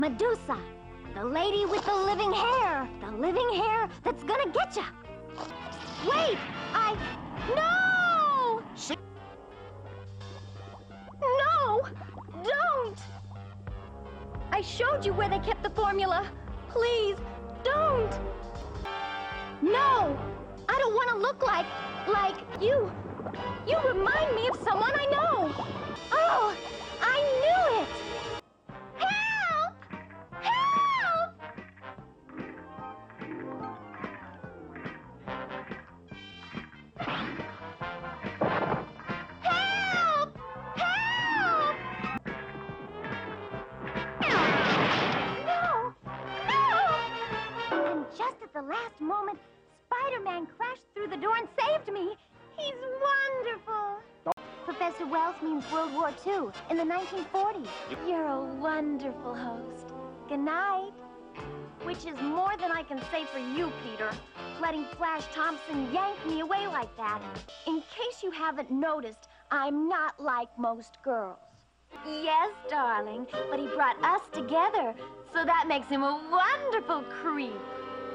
Medusa, the lady with the living hair. The living hair that's gonna get ya. Wait, No! No! Don't! I showed you where they kept the formula. Please, don't! No! I don't want to look like you. You remind me of someone I know. Oh, I knew it! Help! Help! Help! Help! No! No! And just at the last moment, Spider-Man crashed through the door and saved me. He's wonderful. Professor Wells means World War II in the 1940s. You're a wonderful host. Good night. Which is more than I can say for you, Peter. Letting Flash Thompson yank me away like that. In case you haven't noticed, I'm not like most girls. Yes, darling, but he brought us together, so that makes him a wonderful creep.